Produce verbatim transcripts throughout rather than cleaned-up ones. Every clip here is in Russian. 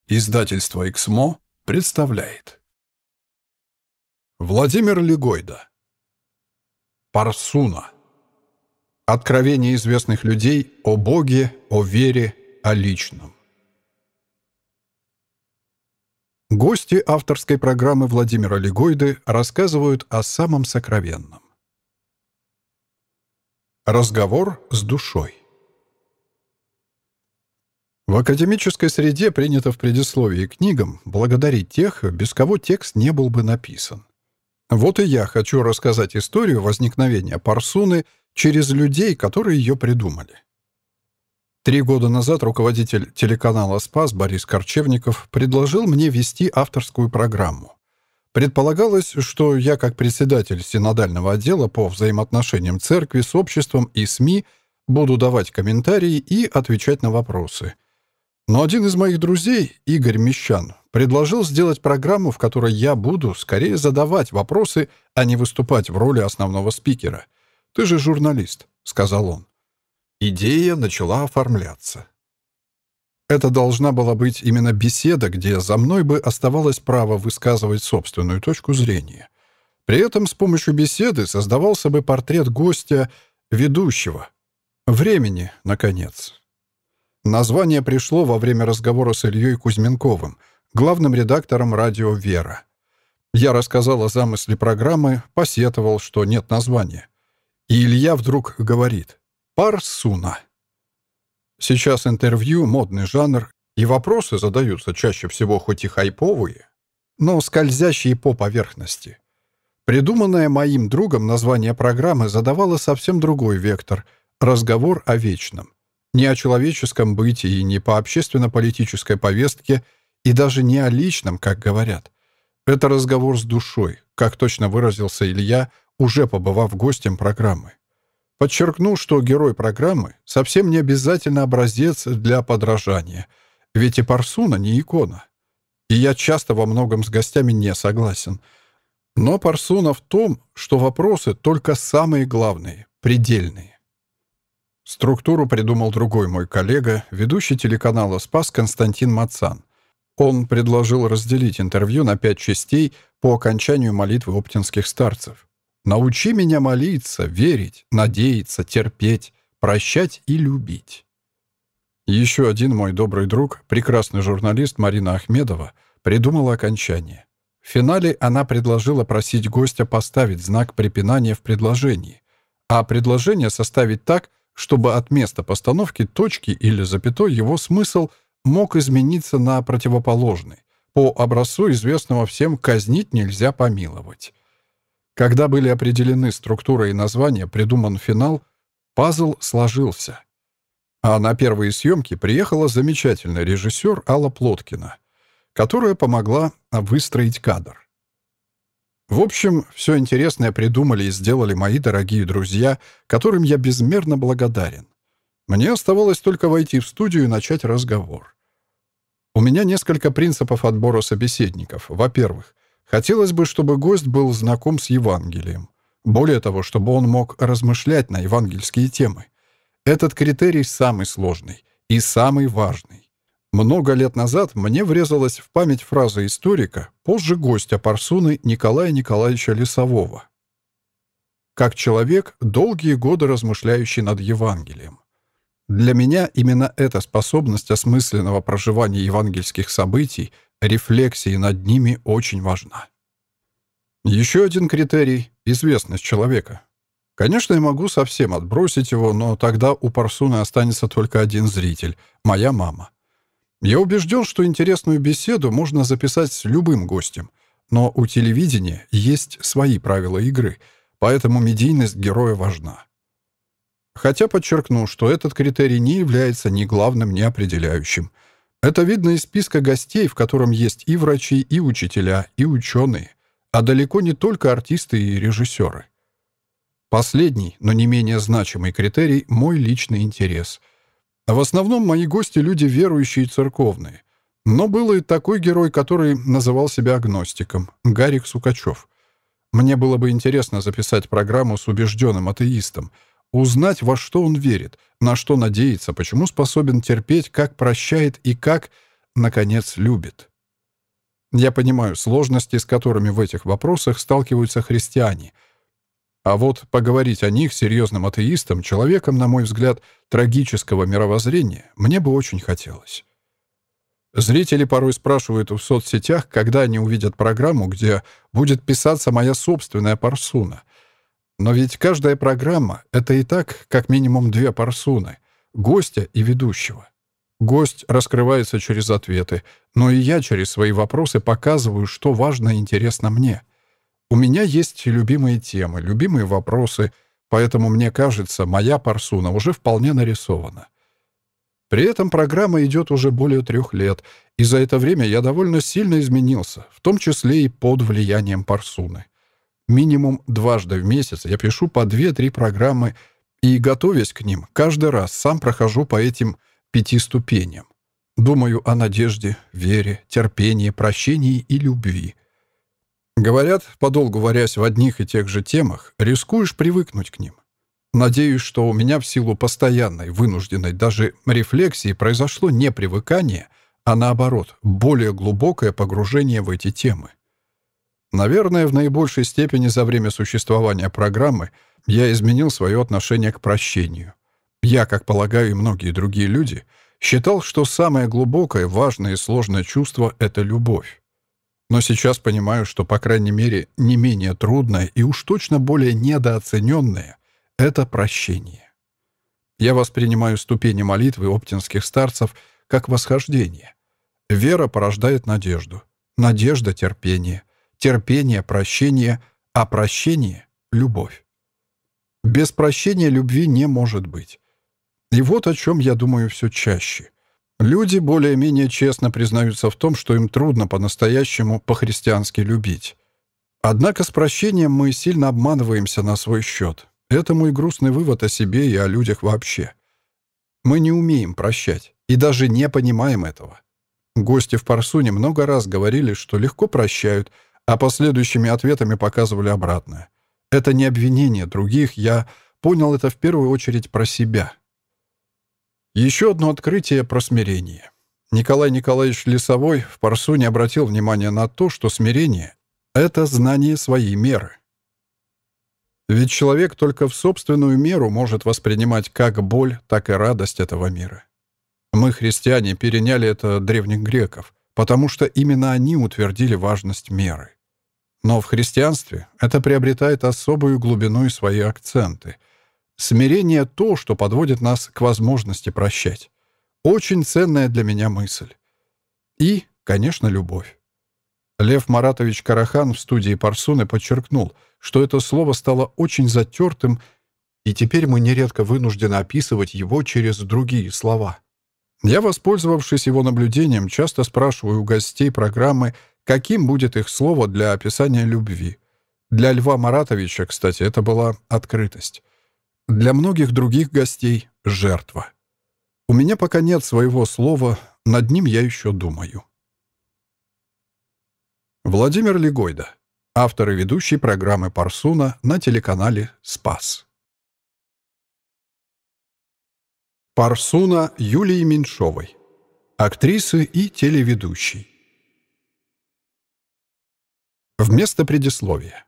Издательство «Эксмо» представляет. Владимир Легойда. Парсуна. Откровения известных людей о Боге, о вере, о личном. Гости авторской программы Владимира Легойды рассказывают о самом сокровенном. Разговор с душой. В академической среде принято в предисловии к книгам благодарить тех, без кого текст не был бы написан. Вот и я хочу рассказать историю возникновения Парсуны через людей, которые ее придумали. Три года назад руководитель телеканала «Спас» Борис Корчевников предложил мне вести авторскую программу. Предполагалось, что я, как председатель синодального отдела по взаимоотношениям церкви с обществом и СМИ, буду давать комментарии и отвечать на вопросы. Но один из моих друзей, Игорь Мещан, предложил сделать программу, в которой я буду скорее задавать вопросы, а не выступать в роли основного спикера. «Ты же журналист», — сказал он. Идея начала оформляться. Это должна была быть именно беседа, где за мной бы оставалось право высказывать собственную точку зрения. При этом с помощью беседы создавался бы портрет гостя, ведущего. Времени, наконец. Название пришло во время разговора с Ильей Кузьменковым, главным редактором радио «Вера». Я рассказал о замысле программы, посетовал, что нет названия. И Илья вдруг говорит: «Парсуна». Сейчас интервью — модный жанр, и вопросы задаются чаще всего хоть и хайповые, но скользящие по поверхности. Придуманное моим другом название программы задавало совсем другой вектор — разговор о вечном. Не о человеческом бытии, не по общественно-политической повестке и даже не о личном, как говорят. Это разговор с душой, как точно выразился Илья, уже побывав гостем программы. Подчеркну, что герой программы совсем не обязательно образец для подражания, ведь и Парсуна не икона. И я часто во многом с гостями не согласен. Но Парсуна в том, что вопросы только самые главные, предельные. Структуру придумал другой мой коллега, ведущий телеканала «Спас» Константин Мацан. Он предложил разделить интервью на пять частей по окончанию молитвы оптинских старцев. «Научи меня молиться, верить, надеяться, терпеть, прощать и любить». Еще один мой добрый друг, прекрасный журналист Марина Ахмедова, придумала окончание. В финале она предложила просить гостя поставить знак препинания в предложении, а предложение составить так, чтобы от места постановки точки или запятой его смысл мог измениться на противоположный, по образцу известного всем «казнить нельзя помиловать». Когда были определены структура и название, придуман финал, пазл сложился. А на первые съемки приехала замечательный режиссер Алла Плоткина, которая помогла выстроить кадр. В общем, все интересное придумали и сделали мои дорогие друзья, которым я безмерно благодарен. Мне оставалось только войти в студию и начать разговор. У меня несколько принципов отбора собеседников. Во-первых, хотелось бы, чтобы гость был знаком с Евангелием. Более того, чтобы он мог размышлять на евангельские темы. Этот критерий самый сложный и самый важный. Много лет назад мне врезалась в память фраза историка, позже гостя Парсуны Николая Николаевича Лесового. «Как человек, долгие годы размышляющий над Евангелием». Для меня именно эта способность осмысленного проживания евангельских событий, рефлексии над ними очень важна. Еще один критерий — известность человека. Конечно, я могу совсем отбросить его, но тогда у Парсуны останется только один зритель — моя мама. Я убежден, что интересную беседу можно записать с любым гостем, но у телевидения есть свои правила игры, поэтому медийность героя важна. Хотя подчеркну, что этот критерий не является ни главным, ни определяющим. Это видно из списка гостей, в котором есть и врачи, и учителя, и ученые, а далеко не только артисты и режиссеры. Последний, но не менее значимый критерий — мой личный интерес. В основном мои гости — люди верующие и церковные. Но был и такой герой, который называл себя агностиком — Гарик Сукачев. Мне было бы интересно записать программу с убежденным атеистом, узнать, во что он верит, на что надеется, почему способен терпеть, как прощает и как наконец, любит? Я понимаю сложности, с которыми в этих вопросах сталкиваются христиане. А вот поговорить о них с серьезным атеистом, человеком, на мой взгляд, трагического мировоззрения, мне бы очень хотелось. Зрители порой спрашивают в соцсетях, когда они увидят программу, где будет писаться моя собственная парсуна. Но ведь каждая программа — это и так как минимум две парсуны — гостя и ведущего. Гость раскрывается через ответы, но и я через свои вопросы показываю, что важно и интересно мне. У меня есть любимые темы, любимые вопросы, поэтому, мне кажется, моя парсуна уже вполне нарисована. При этом программа идет уже более трех лет, и за это время я довольно сильно изменился, в том числе и под влиянием парсуны. Минимум дважды в месяц я пишу по две-три программы, и, готовясь к ним, каждый раз сам прохожу по этим пяти ступеням. Думаю о надежде, вере, терпении, прощении и любви. Говорят, подолгу варясь в одних и тех же темах, рискуешь привыкнуть к ним. Надеюсь, что у меня в силу постоянной, вынужденной даже рефлексии произошло не привыкание, а наоборот, более глубокое погружение в эти темы. Наверное, в наибольшей степени за время существования программы я изменил свое отношение к прощению. Я, как полагаю и многие другие люди, считал, что самое глубокое, важное и сложное чувство — это любовь. Но сейчас понимаю, что, по крайней мере, не менее трудное и уж точно более недооцененное — это прощение. Я воспринимаю ступени молитвы оптинских старцев как восхождение. Вера порождает надежду. Надежда — терпение. Терпение — прощение, а прощение — любовь. Без прощения любви не может быть. И вот о чем я думаю все чаще. Люди более-менее честно признаются в том, что им трудно по-настоящему по-христиански любить. Однако с прощением мы сильно обманываемся на свой счет. Это мой грустный вывод о себе и о людях вообще. Мы не умеем прощать и даже не понимаем этого. Гости в Парсуне много раз говорили, что легко прощают, а последующими ответами показывали обратное. Это не обвинение других, я понял это в первую очередь про себя. Еще одно открытие про смирение. Николай Николаевич Лесовой в Парсуне обратил внимание на то, что смирение — это знание своей меры. Ведь человек только в собственную меру может воспринимать как боль, так и радость этого мира. Мы, христиане, переняли это от древних греков, потому что именно они утвердили важность меры. Но в христианстве это приобретает особую глубину и свои акценты. Смирение — то, что подводит нас к возможности прощать. Очень ценная для меня мысль. И, конечно, любовь. Лев Маратович Карахан в студии Парсуны подчеркнул, что это слово стало очень затертым, и теперь мы нередко вынуждены описывать его через другие слова. Я, воспользовавшись его наблюдением, часто спрашиваю у гостей программы, каким будет их слово для описания любви. Для Льва Маратовича, кстати, это была открытость. Для многих других гостей — жертва. У меня пока нет своего слова, над ним я еще думаю. Владимир Легойда, автор и ведущий программы «Парсуна» на телеканале «Спас». Парсуна Юлии Меньшовой, актрисы и телеведущей. Вместо предисловия.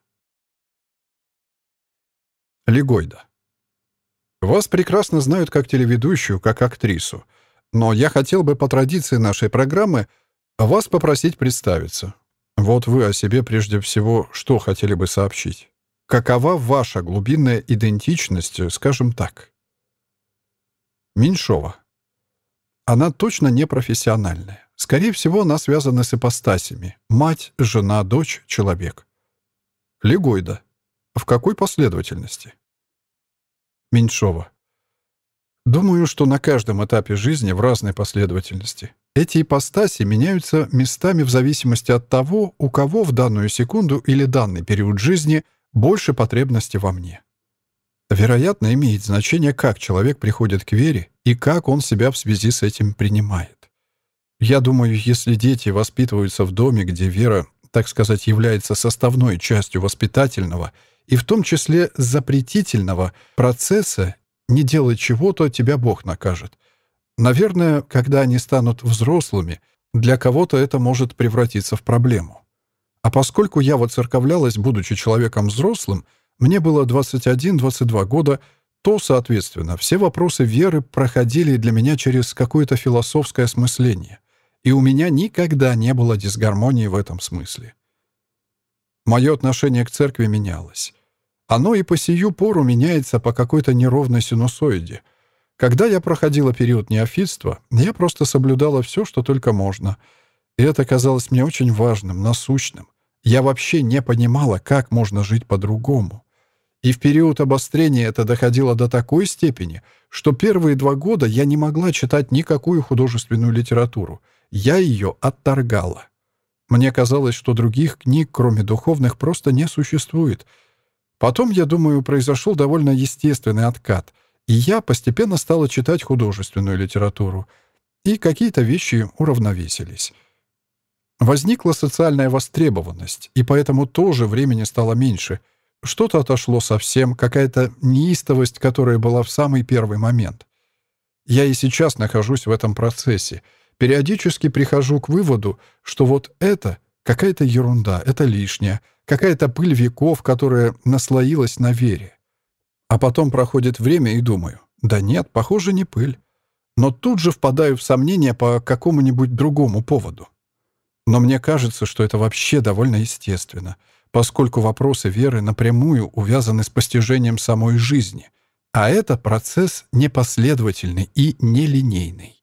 Легойда. Вас прекрасно знают как телеведущую, как актрису, но я хотел бы по традиции нашей программы вас попросить представиться. Вот вы о себе прежде всего что хотели бы сообщить? Какова ваша глубинная идентичность, скажем так? Меньшова. Она точно не профессиональная. Скорее всего, она связана с ипостасями. Мать, жена, дочь, человек. Легойда. В какой последовательности? Меньшова. Думаю, что на каждом этапе жизни в разной последовательности. Эти ипостаси меняются местами в зависимости от того, у кого в данную секунду или данный период жизни больше потребности во мне. Вероятно, имеет значение, как человек приходит к вере и как он себя в связи с этим принимает. Я думаю, если дети воспитываются в доме, где вера, так сказать, является составной частью воспитательного и в том числе запретительного процесса, не делай чего-то, тебя Бог накажет. Наверное, когда они станут взрослыми, Для кого-то это может превратиться в проблему. А поскольку я воцерковлялась, будучи человеком взрослым, мне было двадцать один — двадцать два года, то, соответственно, все вопросы веры проходили для меня через какое-то философское осмысление, и у меня никогда не было дисгармонии в этом смысле. Мое отношение к церкви менялось. Оно и по сию пору меняется по какой-то неровной синусоиде. Когда я проходила период неофитства, я просто соблюдала все, что только можно. И это казалось мне очень важным, насущным. Я вообще не понимала, как можно жить по-другому. И в период обострения это доходило до такой степени, что первые два года я не могла читать никакую художественную литературу. Я ее отторгала. Мне казалось, что других книг, кроме духовных, просто не существует. Потом, я думаю, произошел довольно естественный откат, и я постепенно стала читать художественную литературу, и какие-то вещи уравновесились. Возникла социальная востребованность, и поэтому тоже времени стало меньше. Что-то отошло совсем, какая-то неистовость, которая была в самый первый момент. Я и сейчас нахожусь в этом процессе. Периодически прихожу к выводу, что вот это какая-то ерунда, это лишнее, какая-то пыль веков, которая наслоилась на вере. А потом проходит время и думаю, да нет, похоже, не пыль. Но тут же впадаю в сомнения по какому-нибудь другому поводу. Но мне кажется, что это вообще довольно естественно, поскольку вопросы веры напрямую увязаны с постижением самой жизни, а это процесс непоследовательный и нелинейный.